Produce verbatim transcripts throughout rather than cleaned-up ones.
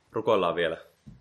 Rukoillaan vielä.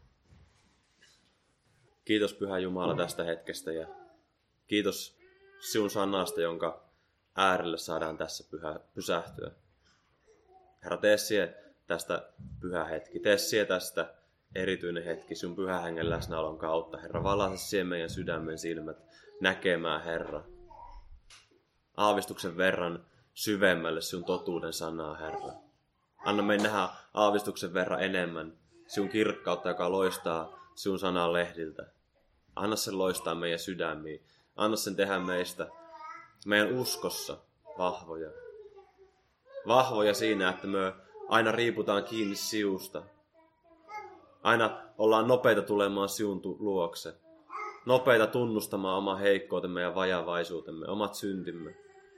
Kiitos Pyhä Jumala tästä hetkestä ja kiitos sinun sanasta, jonka äärelle saadaan tässä pyhä, pysähtyä. Herra, tee sie tästä pyhä hetki. Tee sie tästä erityinen hetki sinun Pyhän Hengen läsnäolon kautta. Herra, valaise sie meidän sydämen silmät näkemään, Herra. Aavistuksen verran syvemmälle sinun totuuden sanaa, Herra. Anna meidän nähdä aavistuksen verran enemmän sinun kirkkautta, joka loistaa sinun sanan lehdiltä. Anna sen loistaa meidän sydämiin. Anna sen tehdä meistä, meidän uskossa, vahvoja. Vahvoja siinä, että me aina riiputaan kiinni siusta. Aina ollaan nopeita tulemaan siun luokse. Nopeita tunnustamaan oma heikkoutemme ja vajavaisuutemme, omat syntimme.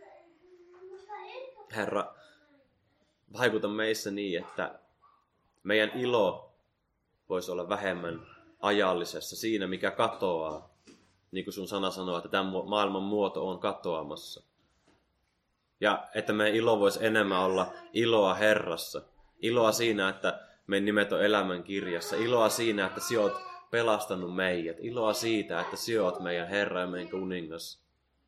Herra, vaikuta meissä niin, että meidän ilo voisi olla vähemmän ajallisessa siinä, mikä katoaa. Niin kuin sun sana sanoo, että tämän maailman muoto on katoamassa. Ja että meidän ilo voisi enemmän olla iloa Herrassa. Iloa siinä, että meidän nimet on elämän kirjassa. Iloa siinä, että sinä olet pelastanut meidät. Iloa siitä, että sinä olet meidän Herra ja meidän kuningas.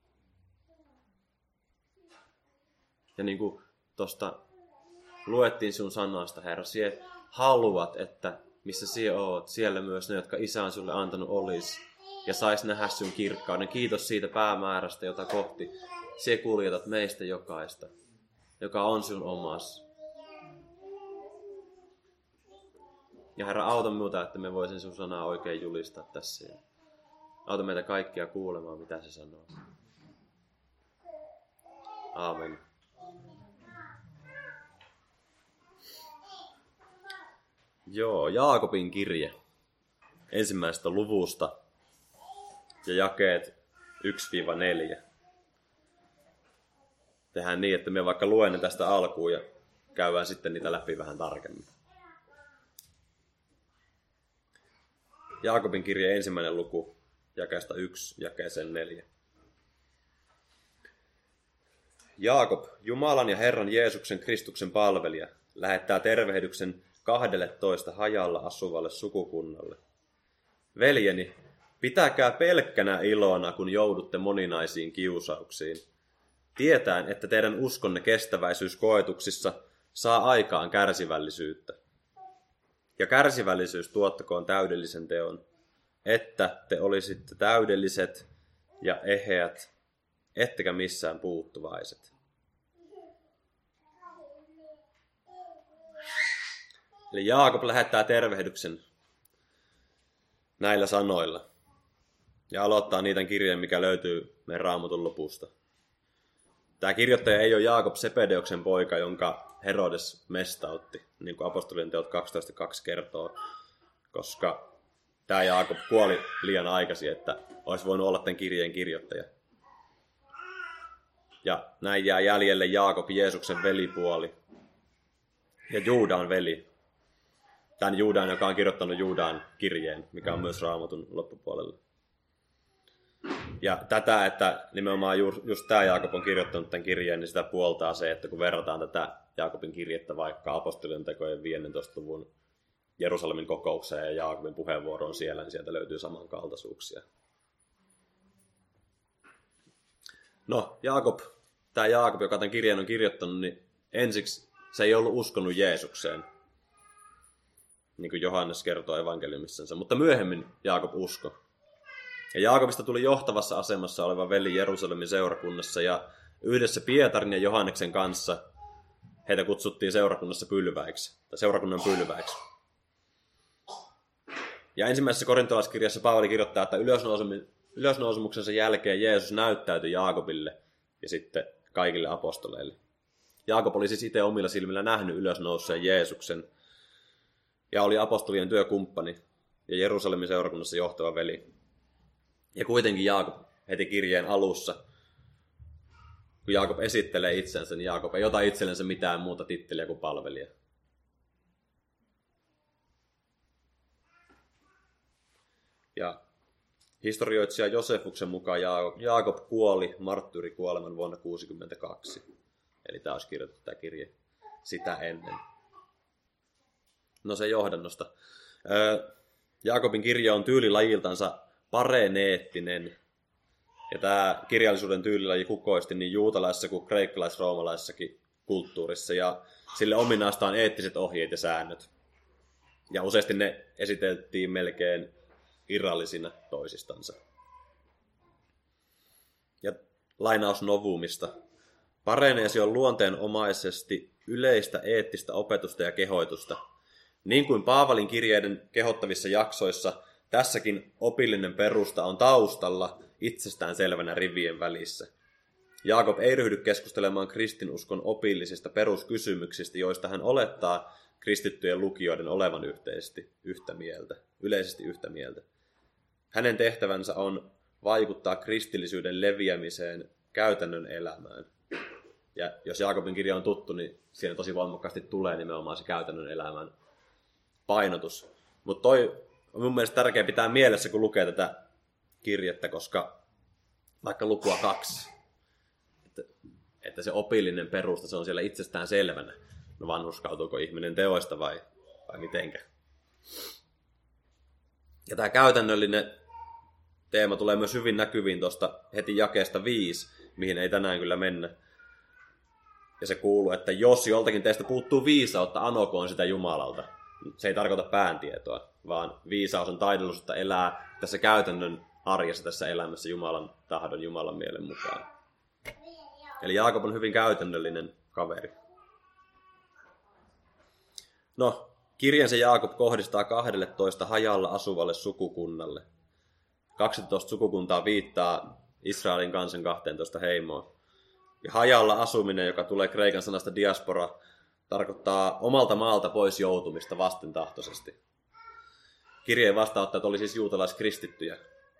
Ja niin kuin tuosta luettiin sinun sanasta, Herra, sinä haluat, että missä sinä olet, siellä myös ne, jotka Isä on sinulle antanut, olisi. Ja sais nähdä sinun kirkkauden. Kiitos siitä päämäärästä, jota kohti sinä kuljetat meistä jokaista, joka on sinun omas. Ja Herra, auta minua, että me voisin sinun sanaa oikein julistaa tässä. Ja auta meitä kaikkia kuulemaan, mitä se sanoo. Aamen. Joo, Jaakobin kirje ensimmäisestä luvusta ja jakeet yksi neljä. Tehdään niin, että me vaikka luen ne tästä alkuun ja käydään sitten niitä läpi vähän tarkemmin. Jaakobin kirje ensimmäinen luku, jakeesta yksi, jakeeseen neljä. Jaakob, Jumalan ja Herran Jeesuksen Kristuksen palvelija, lähettää tervehdyksen kahdelletoista hajalla asuvalle sukukunnalle. Veljeni, pitäkää pelkkänä ilona, kun joudutte moninaisiin kiusauksiin. Tietäen, että teidän uskonne kestäväisyys koetuksissa saa aikaan kärsivällisyyttä. Ja kärsivällisyys tuottakoon täydellisen teon, että te olisitte täydelliset ja eheät, ettekä missään puuttuvaiset. Eli Jaakob lähettää tervehdyksen näillä sanoilla ja aloittaa niitä kirjeen, mikä löytyy meidän Raamatun lopusta. Tämä kirjoittaja ei ole Jaakob Sebedeoksen poika, jonka Herodes mestautti, niin kuin apostolien teot kaksitoista kaksi kertoo, koska tämä Jaakob kuoli liian aikaisin, että olisi voinut olla tämän kirjeen kirjoittaja. Ja näin jää jäljelle Jaakob, Jeesuksen velipuoli, ja Juudan veli. Tämän Juudan, joka on kirjoittanut Juudan kirjeen, mikä on myös Raamatun loppupuolella. Ja tätä, että nimenomaan just tämä Jaakob on kirjoittanut tämän kirjeen, niin sitä puoltaa se, että kun verrataan tätä Jaakobin kirjettä vaikka apostolien tekojen viidentoista luvun Jerusalemin kokoukseen ja Jaakobin puheenvuoroon siellä, niin sieltä löytyy samankaltaisuuksia. No, Jaakob, tämä Jaakob, joka tämän kirjeen on kirjoittanut, niin ensiksi se ei ollut uskonut Jeesukseen, niin kuin Johannes kertoo evankeliumissansa, mutta myöhemmin Jaakob uskoi. Ja Jaakobista tuli johtavassa asemassa oleva veli Jerusalemin seurakunnassa, ja yhdessä Pietarin ja Johanneksen kanssa heitä kutsuttiin seurakunnassa pylväiksi, tai seurakunnan pylväiksi. Ja ensimmäisessä korintolaiskirjassa Paavali kirjoittaa, että ylösnousemuksensa jälkeen Jeesus näyttäytyi Jaakobille ja sitten kaikille apostoleille. Jaakob oli siis itse omilla silmillä nähnyt ylösnouseen Jeesuksen, ja oli apostolien työkumppani ja Jerusalemin seurakunnassa johtava veli. Ja kuitenkin Jaakob heti kirjeen alussa, kun Jaakob esittelee itsensä, niin Jaakob ei ota itsellensä mitään muuta titteliä kuin palvelija. Ja historioitsija Josefuksen mukaan Jaakob kuoli marttyyrikuoleman vuonna kuusikymmentäkaksi. Eli tämä olisi kirjoitettu tämä kirje sitä ennen. No se johdannosta. Öö, Jaakobin kirja on tyylilajiltansa pareneettinen. Ja tämä kirjallisuuden tyylilaji kukoisti niin juutalaisessa kuin kreikkalais-roomalaisessakin kulttuurissa. Ja sille ominaista on eettiset ohjeet ja säännöt. Ja useasti ne esiteltiin melkein irrallisina toisistansa. Ja lainaus Novumista. Pareneesi on luonteenomaisesti yleistä eettistä opetusta ja kehoitusta. Niin kuin Paavalin kirjeiden kehottavissa jaksoissa, tässäkin opillinen perusta on taustalla itsestään selvänä rivien välissä. Jaakob ei ryhdy keskustelemaan kristinuskon opillisista peruskysymyksistä, joista hän olettaa kristittyjen lukijoiden olevan yhteisesti yhtä mieltä, yleisesti yhtä mieltä. Hänen tehtävänsä on vaikuttaa kristillisyyden leviämiseen käytännön elämään. Ja jos Jaakobin kirja on tuttu, niin siinä tosi voimakkaasti tulee nimenomaan se käytännön elämän painotus. Mutta toi on mun mielestä tärkeää pitää mielessä, kun lukee tätä kirjettä, koska vaikka lukua kaksi, että, että se opillinen perusta, se on siellä itsestään selvänä. No vanhurskautuuko ihminen teoista vai, vai mitenkä? Ja tämä käytännöllinen teema tulee myös hyvin näkyviin tuosta heti jakeesta viisi, mihin ei tänään kyllä mennä. Ja se kuuluu, että jos joltakin teistä puuttuu viisautta, anokoon sitä Jumalalta. Se ei tarkoita pääntietoa, vaan viisaus on taidollisuutta elää tässä käytännön arjessa, tässä elämässä Jumalan tahdon, Jumalan mielen mukaan. Eli Jaakob on hyvin käytännöllinen kaveri. No, kirjansa Jaakob kohdistaa kahdelletoista hajalla asuvalle sukukunnalle. kaksitoista sukukuntaa viittaa Israelin kansan kahteentoista heimoon. Ja hajalla asuminen, joka tulee kreikan sanasta diaspora, tarkoittaa omalta maalta pois joutumista vastentahtoisesti. Kirjeen vastaanottajat oli siis juutalaiskristittyjä.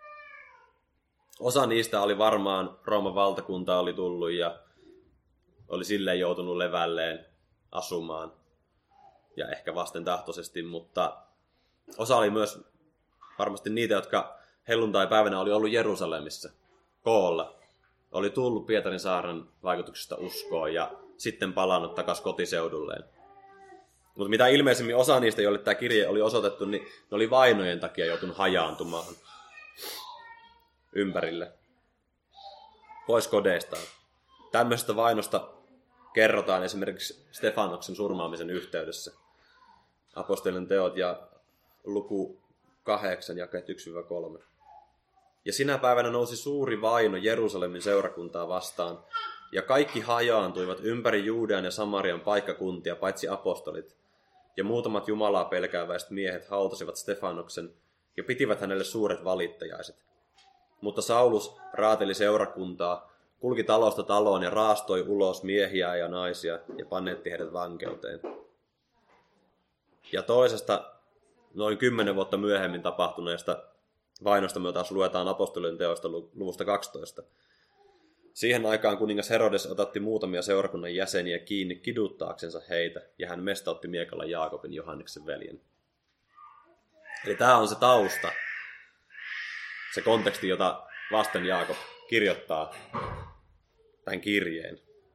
Osa niistä oli varmaan Rooman valtakunta oli tullut ja oli silleen joutunut levälleen asumaan. Ja ehkä vastentahtoisesti, mutta osa oli myös varmasti niitä, jotka helluntai-päivänä oli ollut Jerusalemissa koolla. Oli tullut Pietarin saaren vaikutuksesta uskoon ja sitten palannut takaisin kotiseudulleen. Mutta mitä ilmeisemmin osa niistä, joille tämä kirje oli osoitettu, niin ne oli vainojen takia joutunut hajaantumaan ympärille, pois kodeistaan. Tämmöisestä vainosta kerrotaan esimerkiksi Stefanoksen surmaamisen yhteydessä. Apostolien teot ja luku kahdeksan, jakeet yksi kolme. Ja sinä päivänä nousi suuri vaino Jerusalemin seurakuntaa vastaan, ja kaikki hajaantuivat ympäri Juudean ja Samarian paikkakuntia, paitsi apostolit. Ja muutamat Jumalaa pelkääväiset miehet hautasivat Stefanoksen ja pitivät hänelle suuret valittajaiset. Mutta Saulus raateli seurakuntaa, kulki talosta taloon ja raastoi ulos miehiä ja naisia ja panneetti heidät vankeuteen. Ja toisesta noin kymmenen vuotta myöhemmin tapahtuneesta vainosta me taas luetaan apostolien teoista luvusta kaksitoista. Siihen aikaan kuningas Herodes otatti muutamia seurakunnan jäseniä kiinni kiduttaaksensa heitä, ja hän mestautti miekalla Jaakobin, Johanneksen veljen. Eli tämä on se tausta, se konteksti, jota vasten Jaakob kirjoittaa tämän kirjeen.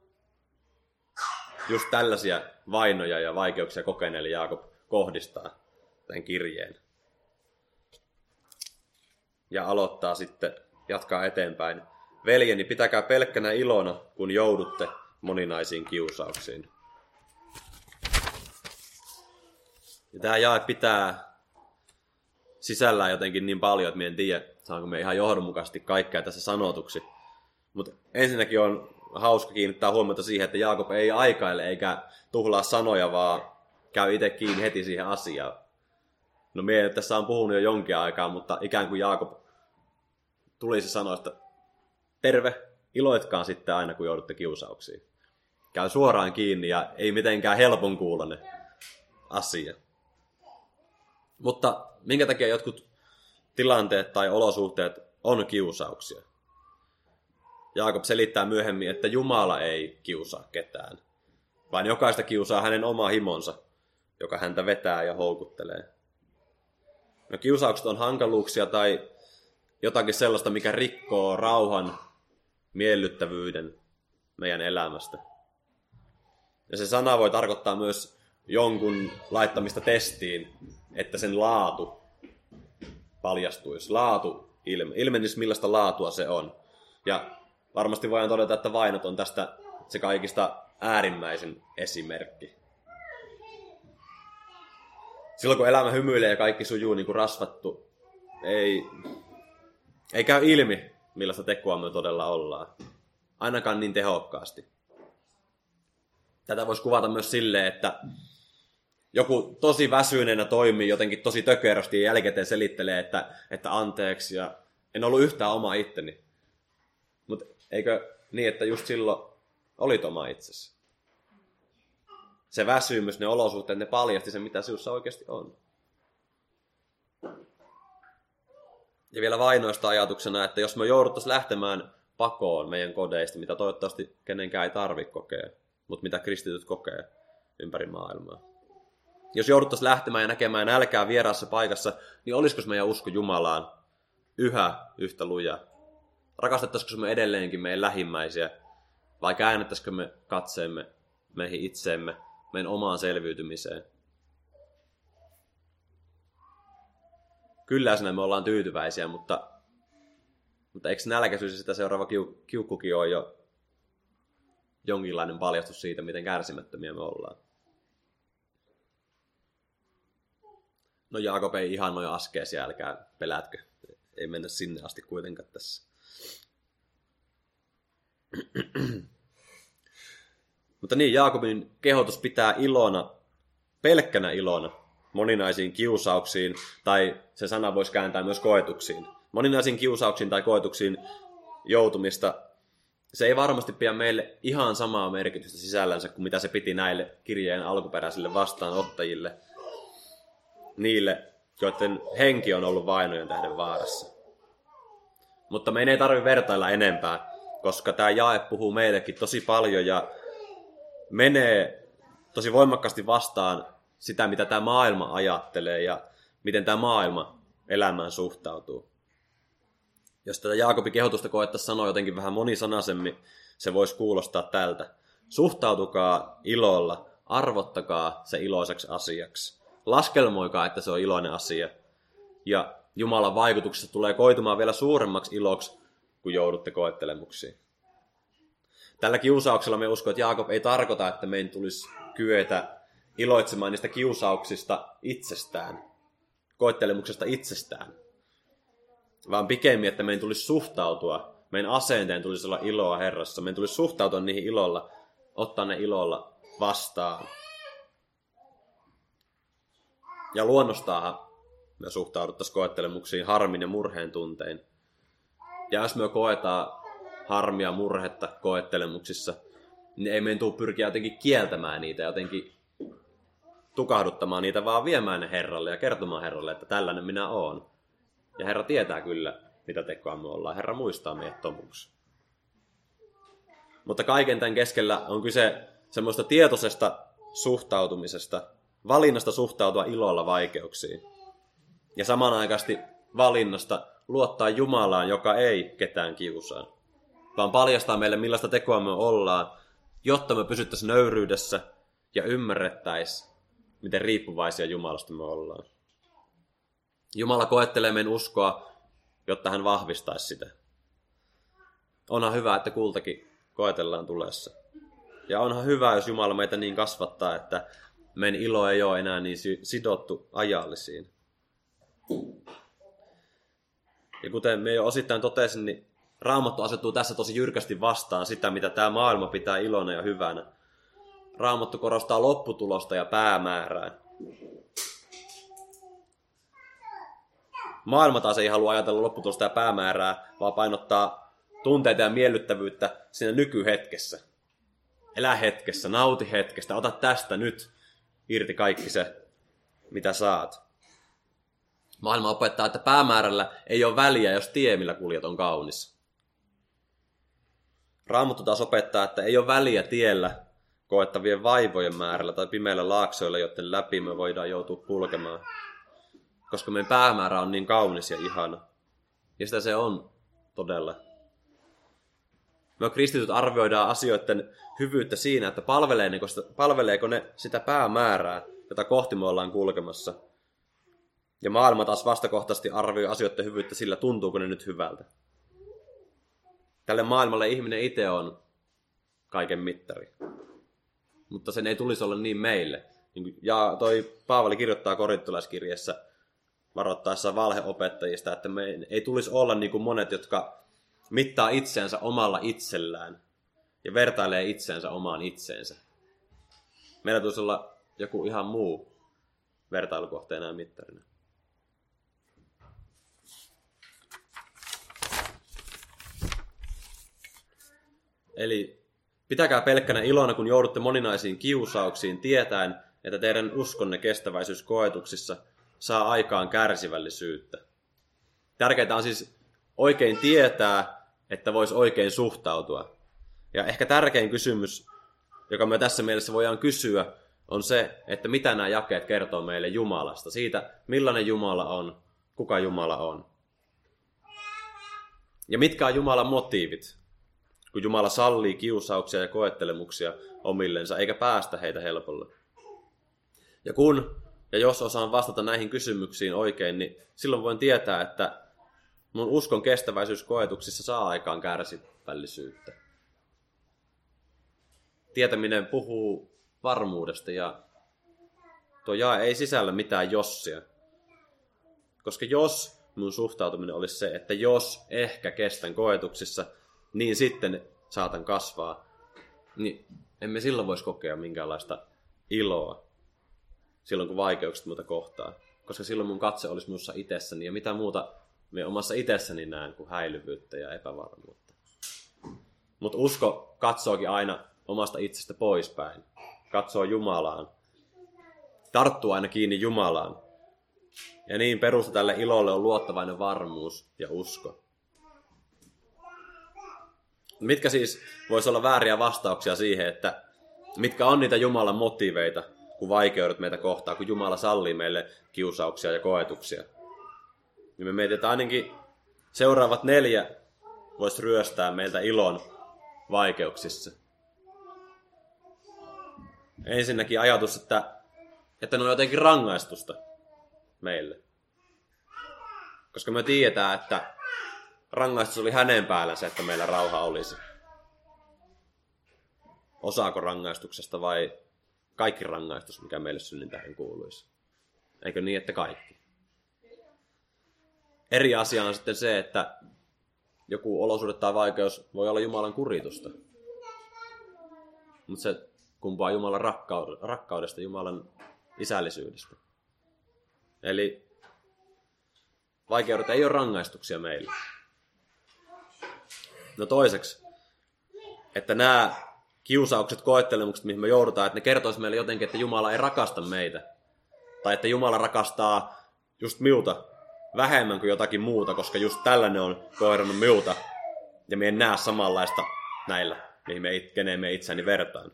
Just tällaisia vainoja ja vaikeuksia kokeneille Jaakob kohdistaa tämän kirjeen. Ja aloittaa sitten, jatkaa eteenpäin. Veljeni, pitäkää pelkkänä ilona, kun joudutte moninaisiin kiusauksiin. Ja tämä jae pitää sisällään jotenkin niin paljon, että me en tiedä, saanko me ihan johdonmukaisesti kaikkea tässä sanotuksi. Mutta ensinnäkin on hauska kiinnittää huomiota siihen, että Jaakob ei aikaile eikä tuhlaa sanoja, vaan käy itse kiinni heti siihen asiaan. No mie tässä on puhunut jo jonkin aikaa, mutta ikään kuin Jaakob tulisi sanoa, että terve, iloitkaan sitten aina, kun joudutte kiusauksiin. Käy suoraan kiinni ja ei mitenkään helpon kuulonen asia. Mutta minkä takia jotkut tilanteet tai olosuhteet on kiusauksia? Jaakob selittää myöhemmin, että Jumala ei kiusaa ketään, vaan jokaista kiusaa hänen oma himonsa, joka häntä vetää ja houkuttelee. No, kiusaukset on hankaluuksia tai jotakin sellaista, mikä rikkoo rauhan, miellyttävyyden meidän elämästä. Ja se sana voi tarkoittaa myös jonkun laittamista testiin, että sen laatu paljastuisi. Laatu ilme, ilmenisi, millaista laatua se on. Ja varmasti voidaan todeta, että vainot on tästä se kaikista äärimmäisin esimerkki. Silloin kun elämä hymyilee ja kaikki sujuu niin kuin rasvattu, ei, ei käy ilmi, millaista tekoa me todella ollaan. Ainakaan niin tehokkaasti. Tätä voisi kuvata myös silleen, että joku tosi väsyneenä toimii jotenkin tosi tökerösti ja jälkikäteen selittelee, että, että anteeksi ja en ollut yhtään oma itteni. Mutta eikö niin, että just silloin olit oma itsesi? Se väsymys, ne olosuhteet, ne paljasti sen, mitä sinussa oikeasti on. Ja vielä vainoista ajatuksena, että jos me jouduttaisiin lähtemään pakoon meidän kodeista, mitä toivottavasti kenenkään ei tarvitse kokea, mutta mitä kristityt kokee ympäri maailmaa. Jos jouduttaisiin lähtemään ja näkemään nälkää vieraassa paikassa, niin olisiko meidän usko Jumalaan yhä yhtä luja? Rakastettaisiko me edelleenkin meidän lähimmäisiä? Vai käännettäisikö me katseemme meihin itseemme, meidän omaan selviytymiseen? Kylläisenä me ollaan tyytyväisiä, mutta, mutta eikö nälkäisyys ja sitä seuraava kiu, kiukkukin ole jo jonkinlainen paljastus siitä, miten kärsimättömiä me ollaan? No Jaakob ei ihan noin askeesia, älkää pelätkö. Ei mennä sinne asti kuitenkaan tässä. Mutta niin, Jaakobin kehotus pitää ilona, pelkkänä ilona, moninaisiin kiusauksiin, tai se sana voisi kääntää myös koetuksiin. Moninaisiin kiusauksiin tai koetuksiin joutumista, se ei varmasti pidä meille ihan samaa merkitystä sisällänsä kuin mitä se piti näille kirjeen alkuperäisille vastaanottajille. Niille, joiden henki on ollut vainojen tähden vaarassa. Mutta meidän ei tarvitse vertailla enempää, koska tämä jae puhuu meillekin tosi paljon ja menee tosi voimakkaasti vastaan sitä, mitä tämä maailma ajattelee ja miten tämä maailma elämään suhtautuu. Jos tätä Jaakobin kehotusta koettaisiin sanoa jotenkin vähän monisanaisemmin, se voisi kuulostaa tältä. Suhtautukaa ilolla, arvottakaa se iloiseksi asiaksi. Laskelmoikaa, että se on iloinen asia. Ja Jumalan vaikutuksesta tulee koitumaan vielä suuremmaksi iloksi, kun joudutte koettelemuksiin. Tällä kiusauksella me uskon, että Jaakob ei tarkoita, että meidän tulisi kyetä iloitsemaan niistä kiusauksista itsestään, koettelemuksesta itsestään. Vaan pikemmin, että meidän tulisi suhtautua, meidän asenteen tulisi olla iloa Herrassa. Meidän tulisi suhtautua niihin ilolla, ottaa ne ilolla vastaan. Ja luonnostaan me suhtauduttaisiin koettelemuksiin harmin ja murheen tuntein. Ja jos me koetaan harmia, murhetta koettelemuksissa, niin ei meidän tule pyrkiä jotenkin kieltämään niitä, jotenkin tukahduttamaan niitä, vaan viemään ne Herralle ja kertomaan Herralle, että tällainen minä oon. Ja Herra tietää kyllä, mitä tekoa me ollaan. Herra muistaa meidät tomuksi. Mutta kaiken tämän keskellä on kyse semmoista tietoisesta suhtautumisesta, valinnasta suhtautua ilolla vaikeuksiin. Ja samanaikaisesti valinnasta luottaa Jumalaan, joka ei ketään kiusaa, vaan paljastaa meille, millaista tekoa me ollaan, jotta me pysyttäisiin nöyryydessä ja ymmärrettäisiin, miten riippuvaisia Jumalasta me ollaan. Jumala koettelee meidän uskoa, jotta hän vahvistaisi sitä. Onhan hyvä, että kultakin koetellaan tulessa. Ja onhan hyvä, jos Jumala meitä niin kasvattaa, että meidän ilo ei ole enää niin sidottu ajallisiin. Ja kuten me jo osittain totesin, niin Raamattu asettuu tässä tosi jyrkästi vastaan sitä, mitä tämä maailma pitää ilona ja hyvänä. Raamattu korostaa lopputulosta ja päämäärää. Maailma taas ei halua ajatella lopputulosta ja päämäärää, vaan painottaa tunteita ja miellyttävyyttä siinä nykyhetkessä. Elä hetkessä, nauti hetkestä, ota tästä nyt irti kaikki se, mitä saat. Maailma opettaa, että päämäärällä ei ole väliä, jos tie, millä kuljet, on kaunis. Raamattu taas opettaa, että ei ole väliä tiellä koettavien vaivojen määrällä tai pimeillä laaksoilla, joten läpi me voidaan joutua kulkemaan. Koska meidän päämäärä on niin kaunis ja ihana. Ja sitä se on todella. Me kristityt arvioidaan asioiden hyvyyttä siinä, että palveleeko, palveleeko ne sitä päämäärää, jota kohti me ollaan kulkemassa. Ja maailma taas vastakohtaisesti arvioi asioiden hyvyyttä sillä, tuntuuko ne nyt hyvältä. Tälle maailmalle ihminen itse on kaiken mittari. Mutta sen ei tulisi olla niin meille. Ja toi Paavali kirjoittaa korintolaiskirjeessä varoittaessa valheopettajista, että me ei tulisi olla niin kuin monet, jotka mittaa itseänsä omalla itsellään ja vertailee itseänsä omaan itseensä. Meillä tulisi olla joku ihan muu vertailukohteena ja mittarina. Eli pitäkää pelkkänä ilona, kun joudutte moninaisiin kiusauksiin, tietäen, että teidän uskonne kestäväisyys koetuksissa saa aikaan kärsivällisyyttä. Tärkeintä on siis oikein tietää, että voisi oikein suhtautua. Ja ehkä tärkein kysymys, joka me tässä mielessä voidaan kysyä, on se, että mitä nämä jakeet kertoo meille Jumalasta. Siitä, millainen Jumala on, kuka Jumala on. Ja mitkä on Jumalan motiivit, kun Jumala sallii kiusauksia ja koettelemuksia omillensa, eikä päästä heitä helpolla. Ja kun ja jos osaan vastata näihin kysymyksiin oikein, niin silloin voin tietää, että mun uskon kestäväisyys koetuksissa saa aikaan kärsivällisyyttä. Tietäminen puhuu varmuudesta ja tuo jae ei sisällä mitään jossia. Koska jos mun suhtautuminen olisi se, että jos ehkä kestän koetuksissa, niin sitten saatan kasvaa, niin emme silloin voisi kokea minkäänlaista iloa silloin, kun vaikeukset muuta kohtaa. Koska silloin mun katse olisi minussa itsessäni, ja mitä muuta me omassa itsessäni näen kuin häilyvyyttä ja epävarmuutta. Mutta usko katsookin aina omasta itsestä poispäin. Katsoo Jumalaan. Tarttuu aina kiinni Jumalaan. Ja niin perusta tälle ilolle on luottavainen varmuus ja usko. Mitkä siis voisi olla vääriä vastauksia siihen, että mitkä on niitä Jumalan motiiveita, kun vaikeudet meitä kohtaa, kun Jumala sallii meille kiusauksia ja koetuksia. Niin me mietitään ainakin seuraavat neljä voisi ryöstää meiltä ilon vaikeuksissa. Ensinnäkin ajatus, että, että ne on jotenkin rangaistusta meille. Koska me tiedetään, että rangaistus oli hänen päällänsä, että meillä rauha olisi. Osaako rangaistuksesta vai kaikki rangaistus, mikä meille synnin tähden kuuluisi? Eikö niin, että kaikki? Eri asia on sitten se, että joku olosuhde tai vaikeus voi olla Jumalan kuritusta. Mutta se kumpuaa Jumalan rakkaudesta, Jumalan isällisyydestä. Eli vaikeudet ei ole rangaistuksia meille. No toiseksi, että nämä kiusaukset, koettelemukset, mihin me joudutaan, että ne kertoisi meille jotenkin, että Jumala ei rakasta meitä. Tai että Jumala rakastaa just minulta vähemmän kuin jotakin muuta, koska just tällainen on kohdannut minulta. Ja me en näe samanlaista näillä, mihin me, keneen me itseäni vertaan.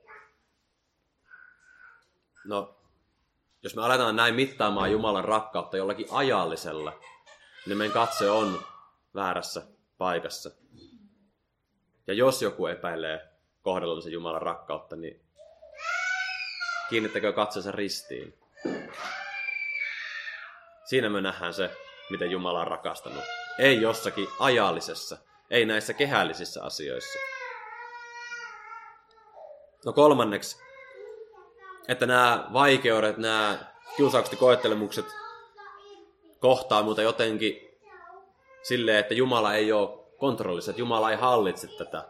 No, jos me aletaan näin mittaamaan Jumalan rakkautta jollakin ajallisella, niin meidän katse on väärässä paikassa. Ja jos joku epäilee kohdellansa Jumalan rakkautta, niin kiinnittäkö katsensa ristiin. Siinä me nähdään se, miten Jumala on rakastanut. Ei jossakin ajallisessa, ei näissä kehällisissä asioissa. No kolmanneksi, että nämä vaikeudet, nämä kiusaukset ja koettelemukset kohtaa muuta jotenkin silleen, että Jumala ei ole kontrollissa, että Jumala ei hallitse tätä.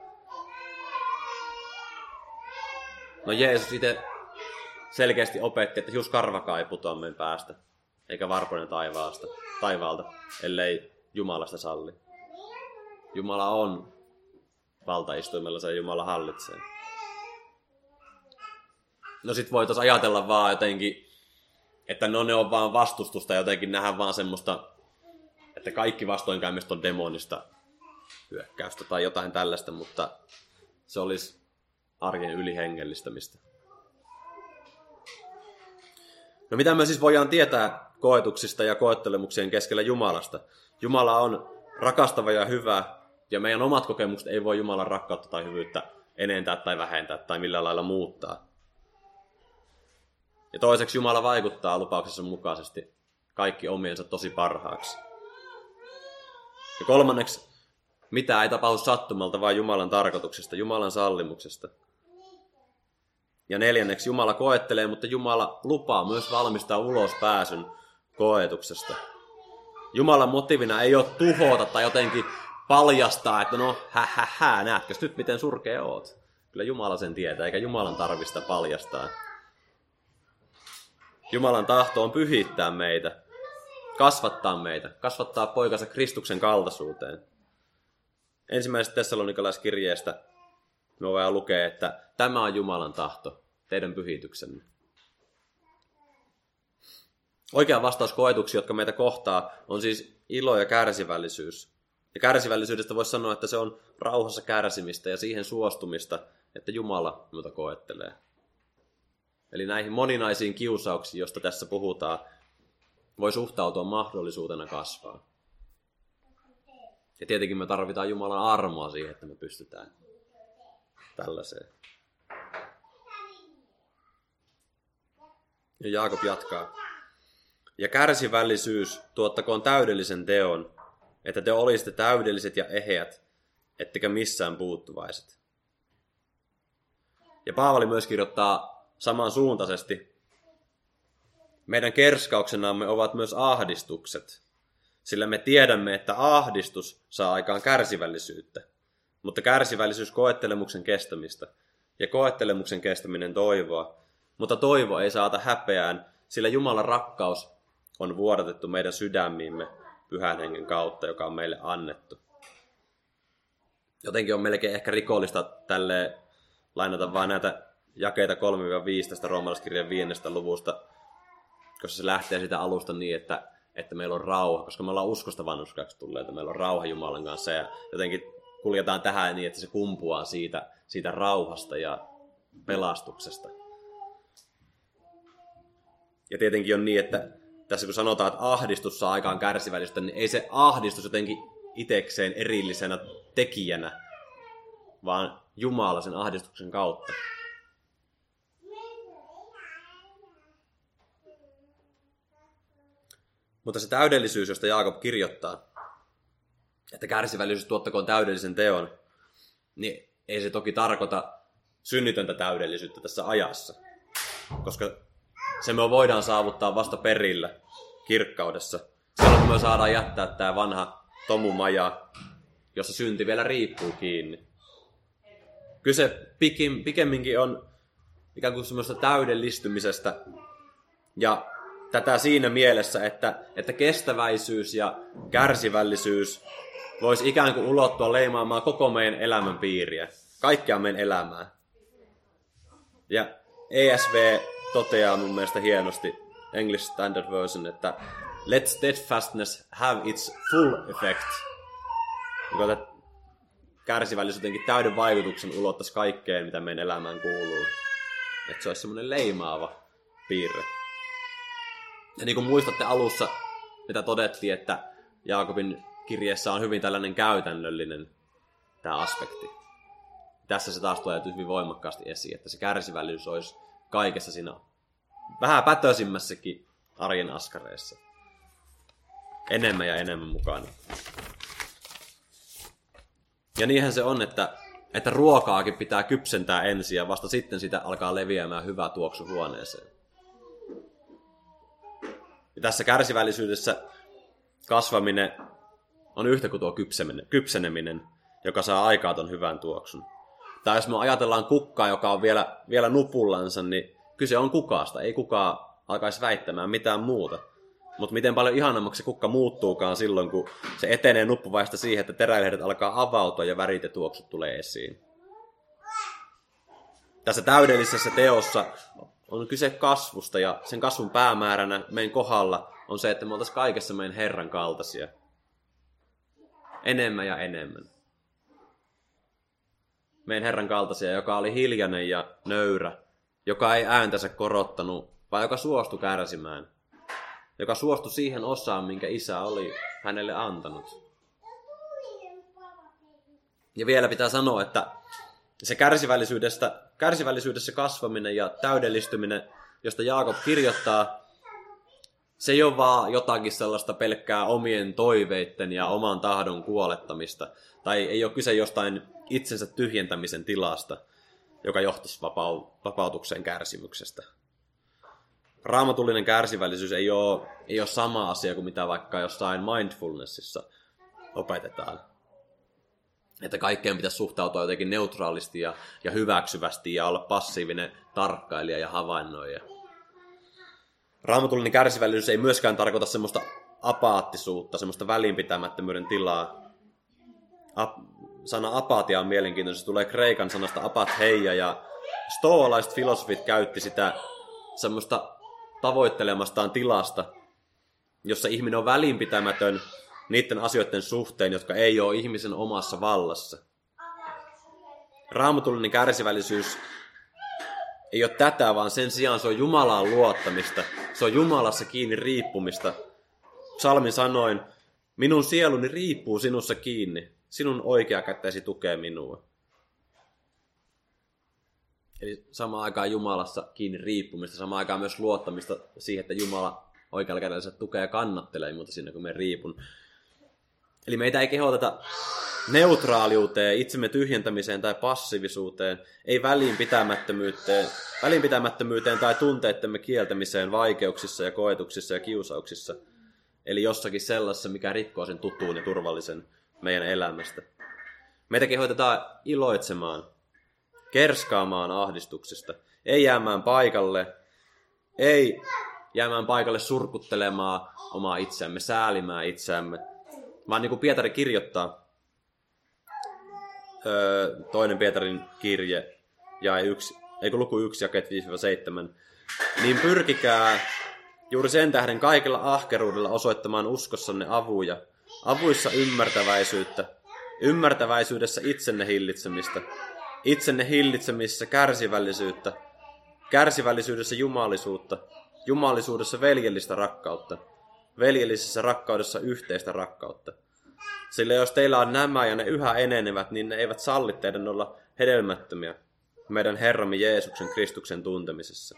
No Jeesus itse selkeästi opetti, että just karvakaan ei putoa meidän päästä, eikä varponen taivaasta, taivaalta, ellei Jumalasta salli. Jumala on valtaistuimella, se Jumala hallitsee. No sit voitaisiin ajatella vaan jotenkin, että no ne on vaan vastustusta, jotenkin nähdään vaan semmoista, että kaikki vastoinkäymistä on demonista hyökkäystä tai jotain tällaista, mutta se olisi arjen ylihengellistämistä. No mitä me siis voidaan tietää koetuksista ja koettelemuksien keskellä Jumalasta? Jumala on rakastava ja hyvä, Ja meidän omat kokemukset ei voi Jumalan rakkautta tai hyvyyttä enentää tai vähentää tai millään lailla muuttaa. Ja toiseksi Jumala vaikuttaa lupauksensa mukaisesti kaikki omiensa tosi parhaaksi. Ja kolmanneksi, mitä ei tapahdu sattumalta, vaan Jumalan tarkoituksesta, Jumalan sallimuksesta. Ja neljänneksi, Jumala koettelee, mutta Jumala lupaa myös valmistaa ulospääsyn koetuksesta. Jumalan motiivina ei ole tuhota tai jotenkin paljastaa, että no hä hä hä, näetkö nyt miten surkea oot. Kyllä Jumala sen tietää, eikä Jumalan tarvista paljastaa. Jumalan tahto on pyhittää meitä, kasvattaa meitä, kasvattaa poikansa Kristuksen kaltaisuuteen. Ensimmäisestä Tessalonikalaiskirjeestä me voidaan lukea, että tämä on Jumalan tahto, teidän pyhityksenne. Oikea vastaus koetuksiin, jotka meitä kohtaa, on siis ilo ja kärsivällisyys. Ja kärsivällisyydestä voisi sanoa, että se on rauhassa kärsimistä ja siihen suostumista, että Jumala minulta koettelee. Eli näihin moninaisiin kiusauksiin, joista tässä puhutaan, voi suhtautua mahdollisuutena kasvaa. Ja tietenkin me tarvitaan Jumalan armoa siihen, että me pystytään tällaiseen. Ja Jaakob jatkaa. Ja kärsivällisyys tuottakoon täydellisen teon, että te olisitte täydelliset ja eheät, ettekä missään puuttuvaiset. Ja Paavali myös kirjoittaa samansuuntaisesti. Meidän kerskauksenamme ovat myös ahdistukset, sillä me tiedämme, että ahdistus saa aikaan kärsivällisyyttä, mutta kärsivällisyys koettelemuksen kestämistä, ja koettelemuksen kestäminen toivoa, mutta toivo ei saata häpeään, sillä Jumalan rakkaus on vuodatettu meidän sydämiimme Pyhän Hengen kautta, joka on meille annettu. Jotenkin on melkein ehkä rikollista tälleen lainata vain näitä jakeita kolme viisi tästä roomalaiskirjan viidennestä luvusta, koska se lähtee sitä alusta niin, että, että meillä on rauha, koska me ollaan uskosta vanhurskaksi tulleita, meillä on rauha Jumalan kanssa ja jotenkin kuljetaan tähän niin, että se kumpuaa siitä, siitä rauhasta ja pelastuksesta. Ja tietenkin on niin, että tässä kun sanotaan, että ahdistus saa aikaan kärsivällisyyttä, niin ei se ahdistus jotenkin itekseen erillisenä tekijänä, vaan Jumala sen ahdistuksen kautta. Mutta se täydellisyys, josta Jaakob kirjoittaa, että kärsivällisyys tuottakoon täydellisen teon, niin ei se toki tarkoita synnitöntä täydellisyyttä tässä ajassa. Koska se me voidaan saavuttaa vasta perillä, kirkkaudessa. Silloin kun me saadaan jättää tämä vanha tomumaja, jossa synti vielä riippuu kiinni. Kyse pikemminkin on ikään kuin semmoista täydellistymisestä. Ja tätä siinä mielessä, että, että kestäväisyys ja kärsivällisyys voisi ikään kuin ulottua leimaamaan koko meidän elämän piiriä. Kaikkea meidän elämää. Ja E S V toteaa mun mielestä hienosti, English Standard Version, että let steadfastness have its full effect. Että kärsivällisyys jotenkin täyden vaikutuksen ulottaisi kaikkeen, mitä meidän elämään kuuluu. Että se olisi semmoinen leimaava piirre. Ja niin kuin muistatte alussa, mitä todettiin, että Jaakobin kirjeessä on hyvin tällainen käytännöllinen tämä aspekti. Tässä se taas tulee hyvin voimakkaasti esiin, että se kärsivällisyys olisi kaikessa siinä vähän pätöisimmässäkin arjen askareissa. Enemmän ja enemmän mukana. Ja niinhän se on, että, että ruokaakin pitää kypsentää ensin ja vasta sitten sitä alkaa leviämään hyvä tuoksu huoneeseen. Ja tässä kärsivällisyydessä kasvaminen on yhtä kuin tuo kypseneminen, joka saa aikaan ton hyvän tuoksun. Tai jos me ajatellaan kukkaa, joka on vielä, vielä nupullansa, niin kyse on kukasta. Ei kukaan alkaisi väittämään mitään muuta. Mutta miten paljon ihanammaksi se kukka muuttuukaan silloin, kun se etenee nuppuvaiheesta siihen, että teräilehdet alkaa avautua ja värit ja tuoksut tulee esiin. Tässä täydellisessä teossa on kyse kasvusta ja sen kasvun päämääränä meidän kohdalla on se, että me oltaisiin kaikessa meidän Herran kaltaisia. Enemmän ja enemmän. Meidän Herran kaltaisia, joka oli hiljainen ja nöyrä, joka ei ääntänsä korottanut, vaan joka suostui kärsimään. Joka suostui siihen osaan, minkä Isä oli hänelle antanut. Ja vielä pitää sanoa, että se kärsivällisyydestä, kärsivällisyydessä kasvaminen ja täydellistyminen, josta Jaakob kirjoittaa, se ei ole vaan jotakin sellaista pelkkää omien toiveitten ja oman tahdon kuolettamista. Tai ei ole kyse jostain itsensä tyhjentämisen tilasta, joka johtaisi vapau- vapautukseen kärsimyksestä. Raamatullinen kärsivällisyys ei ole, ei ole sama asia kuin mitä vaikka jossain mindfulnessissa opetetaan. Että kaikkeen pitäisi suhtautua jotenkin neutraalisti ja, ja hyväksyvästi ja olla passiivinen tarkkailija ja havainnoija. Raamatullinen kärsivällisyys ei myöskään tarkoita semmoista apaattisuutta, semmoista välinpitämättömyyden tilaa. A- sana apatia on mielenkiintoinen. Se tulee kreikan sanasta apatheia ja stoalaiset filosofit käytti sitä semmoista tavoittelemastaan tilasta, jossa ihminen on välinpitämätön niiden asioiden suhteen, jotka ei ole ihmisen omassa vallassa. Raamatullinen kärsivällisyys ei ole tätä, vaan sen sijaan se on Jumalaan luottamista. Se on Jumalassa kiinni riippumista. Psalmin sanoin, minun sieluni riippuu sinussa kiinni. Sinun oikea kätesi tukee minua. Eli samaan aikaan Jumalassa kiinni riippumista, samaan aikaan myös luottamista siihen, että Jumala oikealla kädellä tukee ja kannattelee, mutta siinä kun me riipun. Eli meitä ei kehoteta neutraaliuteen, itsemme tyhjentämiseen tai passiivisuuteen, ei välinpitämättömyyteen, välinpitämättömyyteen tai tunteittemme kieltämiseen vaikeuksissa ja koetuksissa ja kiusauksissa. Eli jossakin sellaisessa, mikä rikkoo sen tuttuun ja turvallisen meidän elämästä. Meitä kehotetaan iloitsemaan, kerskaamaan ahdistuksesta, ei jäämään paikalle, ei jäämään paikalle surkuttelemaan omaa itseämme, säälimään itseämme, vaan niin kuin Pietari kirjoittaa, toinen Pietarin kirje, jae yksi, eikö luku yksi, jakeet viisi seitsemän, niin pyrkikää juuri sen tähden kaikella ahkeruudella osoittamaan uskossanne avuja, avuissa ymmärtäväisyyttä, ymmärtäväisyydessä itsenne hillitsemistä, itsenne hillitsemisessä kärsivällisyyttä, kärsivällisyydessä jumalisuutta, jumalisuudessa veljellistä rakkautta, veljellisessä rakkaudessa yhteistä rakkautta. Sillä jos teillä on nämä ja ne yhä enenevät, niin ne eivät salli teidän olla hedelmättömiä meidän Herramme Jeesuksen Kristuksen tuntemisessa.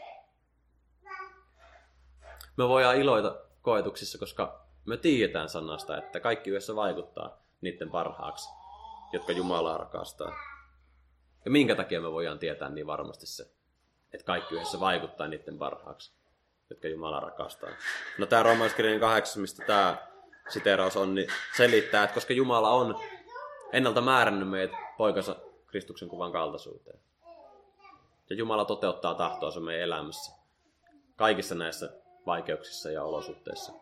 Me voidaan iloita koetuksissa, koska me tiedetään sanasta, että kaikki yhdessä vaikuttaa niiden parhaaksi, jotka Jumalaa rakastaa. Ja minkä takia me voidaan tietää niin varmasti se, että kaikki yhdessä vaikuttaa niiden parhaaksi, jotka Jumala rakastaa. No tämä Roomalaiskirjan kahdeksan, mistä tämä siteeraus on, niin selittää, että koska Jumala on ennalta määrännyt meidät poikansa Kristuksen kuvan kaltaisuuteen. Ja Jumala toteuttaa tahtoansa meidän elämässä, kaikissa näissä vaikeuksissa ja olosuhteissa.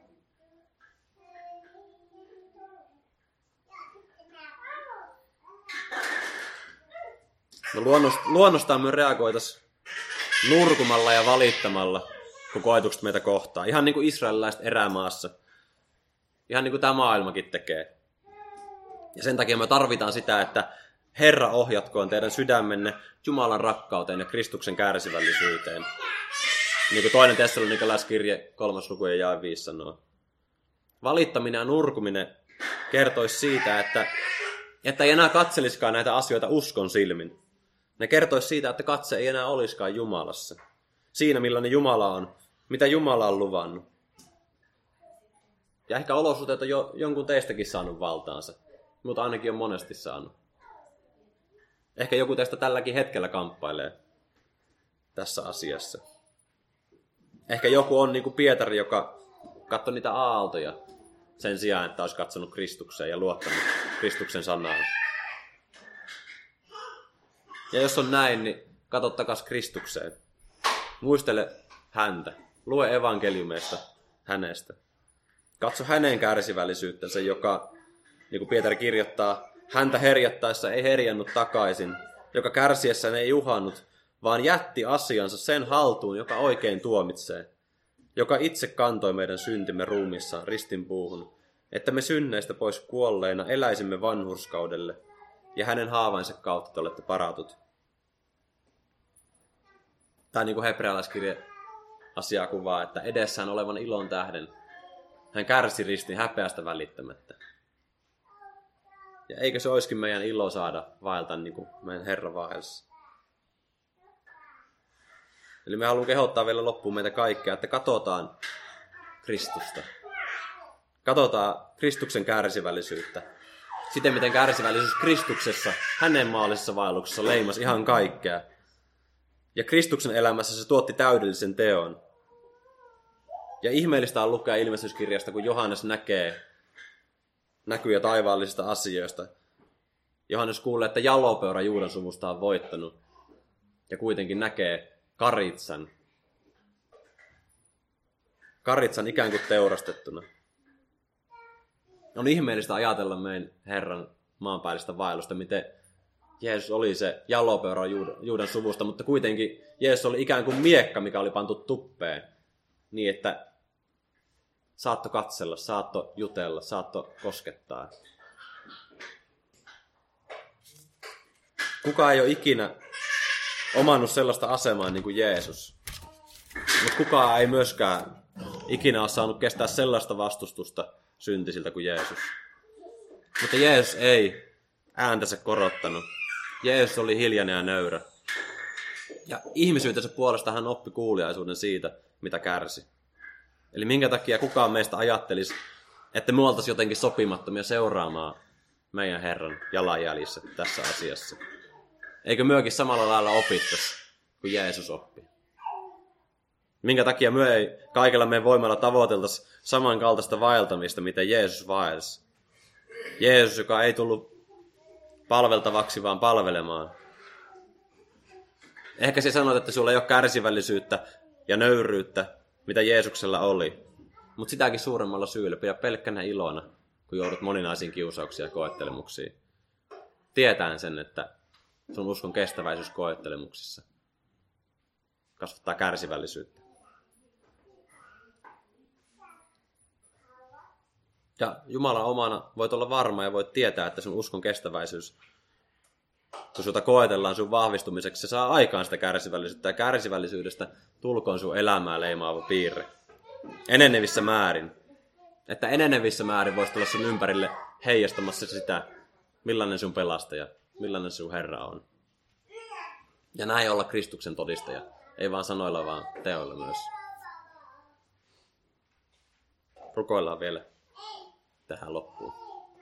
No luonnostaan me reagoitaisiin nurkumalla ja valittamalla, kun koetukset meitä kohtaa. Ihan niin kuin israelilaiset erämaassa. Ihan niin kuin tämä maailmakin tekee. Ja sen takia me tarvitaan sitä, että Herra ohjatkoon teidän sydämenne Jumalan rakkauteen ja Kristuksen kärsivällisyyteen. Niin kuin toinen Tessalonikalaiskirje kolmas luku ja jae viisi sanoo. Valittaminen ja nurkuminen kertoisi siitä, että, että ei enää katseliskaan näitä asioita uskon silmin. Ne kertoisi siitä, että katse ei enää olisikaan Jumalassa. Siinä, millainen Jumala on, mitä Jumala on luvannut. Ja ehkä olosuhteet on jo jonkun teistäkin saanut valtaansa, mutta ainakin on monesti saanut. Ehkä joku teistä tälläkin hetkellä kamppailee tässä asiassa. Ehkä joku on niin kuin Pietari, joka katsoi niitä aaltoja sen sijaan, että olisi katsonut Kristukseen ja luottanut Kristuksen sanaan. Ja jos on näin, niin katso takas Kristukseen. Muistele häntä. Lue evankeliumeista hänestä. Katso hänen kärsivällisyyttänsä, joka, niin kuin Pietari kirjoittaa, häntä herjattaessa ei herjannut takaisin, joka kärsiessään ei uhannut, vaan jätti asiansa sen haltuun, joka oikein tuomitsee, joka itse kantoi meidän syntimme ruumissaan ristinpuuhun, että me synneistä pois kuolleina eläisimme vanhurskaudelle, ja hänen haavainsa kautta te olette paratut. Tai niin kuin hebrealaiskirje asiaa kuvaa, että edessään olevan ilon tähden hän kärsi ristin häpeästä välittämättä. Ja eikö se olisikin meidän ilo saada vaeltaa niin kuin meidän Herra vaelsi. Eli me haluan kehottaa vielä loppuun meitä kaikkea, että katsotaan Kristusta. Katsotaan Kristuksen kärsivällisyyttä. Siten miten kärsivällisyys Kristuksessa, hänen maallisessa vaelluksessa leimasi ihan kaikkea. Ja Kristuksen elämässä se tuotti täydellisen teon. Ja ihmeellistä on lukea ilmestyskirjasta, kun Johannes näkee näkyjä taivaallisista asioista. Johannes kuulee, että jalopeura Juudan sumusta on voittanut. Ja kuitenkin näkee karitsan. Karitsan ikään kuin teurastettuna. On ihmeellistä ajatella meidän Herran maanpäällistä vaellusta, miten Jeesus oli se jalopeura Juudan suvusta, mutta kuitenkin Jeesus oli ikään kuin miekka, mikä oli pantu tuppeen. Niin, että saatto katsella, saatto jutella, saatto koskettaa. Kukaan ei ole ikinä omannut sellaista asemaa niin kuin Jeesus. Mutta kukaan ei myöskään ikinä ole saanut kestää sellaista vastustusta syntisiltä kuin Jeesus. Mutta Jeesus ei ääntänsä korottanut. Jeesus oli hiljainen ja nöyrä. Ja ihmisyytensä puolesta hän oppi kuuliaisuuden siitä, mitä kärsi. Eli minkä takia kukaan meistä ajattelisi, että me oltaisiin jotenkin sopimattomia seuraamaan meidän Herran jalanjäljissä tässä asiassa. Eikö myökin samalla lailla opittaisi, kuin Jeesus oppi? Minkä takia me ei kaikella meidän voimalla tavoiteltaisi samankaltaista vaeltamista, mitä Jeesus vaelsi? Jeesus, joka ei tullut palveltavaksi, vaan palvelemaan. Ehkä sä sanoit, että sulla ei ole kärsivällisyyttä ja nöyryyttä, mitä Jeesuksella oli. Mutta sitäkin suuremmalla syyllä pidä pelkkänä ilona, kun joudut moninaisiin kiusauksiin ja koettelemuksiin. Tietään sen, että sun uskon kestäväisyys koettelemuksissa kasvattaa kärsivällisyyttä. Ja Jumalan omana voit olla varma ja voit tietää, että sun uskon kestäväisyys, kun jota koetellaan sun vahvistumiseksi, se saa aikaan sitä kärsivällisyyttä. Ja kärsivällisyydestä tulkoon sun elämää leimaava piirre. Enenevissä määrin. Että enenevissä määrin voisi tulla sun ympärille heijastamassa sitä, millainen sun pelastaja, millainen sun Herra on. Ja näin olla Kristuksen todistaja. Ei vaan sanoilla, vaan teoilla myös. Rukoillaan vielä tähän loppuun.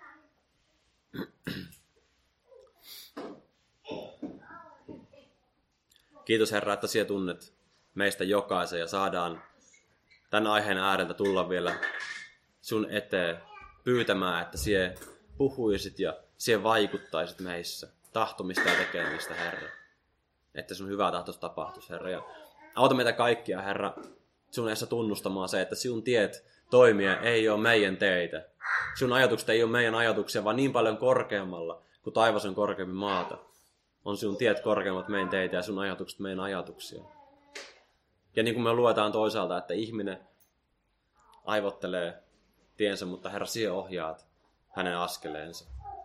Kiitos Herra, että sinä tunnet meistä jokaisen ja saadaan tämän aiheen ääreltä tulla vielä sun eteen pyytämään, että sinä puhuisit ja sinä vaikuttaisit meissä tahtomista ja tekemistä, Herra. Että sun hyvä tahtos tapahtuisi, Herra. Ja auta meitä kaikkia, Herra, sun edessä tunnustamaan se, että sinun tiet toimia ei ole meidän teitä. Sun ajatukset ei ole meidän ajatuksia, vaan niin paljon korkeammalla, kuin taivas on korkeammin maata. On sinun tiet korkeammat meidän teitä ja sun ajatukset meidän ajatuksia. Ja niin kuin me luetaan toisaalta, että ihminen aivottelee tiensä, mutta Herra, sinä ohjaat hänen askeleensa.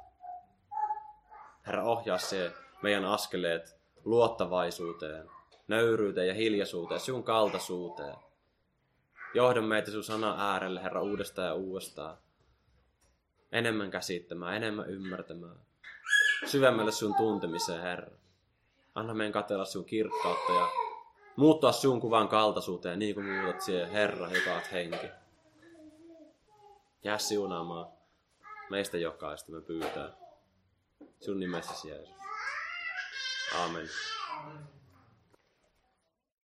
Herra, ohjaa se meidän askeleet luottavaisuuteen, nöyryyteen ja hiljaisuuteen, sinun kaltaisuuteen. Johda meitä sinun sanan äärelle, Herra, uudestaan ja uudestaan. Enemmän käsittämään, enemmän ymmärtämään. Syvemmälle sinun tuntemiseen, Herra. Anna meidän katsella sinun kirkkautta ja muuttua sinun kuvan kaltaisuuteen, niin kuin muutat siihen, Herra, joka olet henki. Jää siunaamaan meistä jokaista, me pyytää. Sinun nimessäsi, Jeesus. Aamen.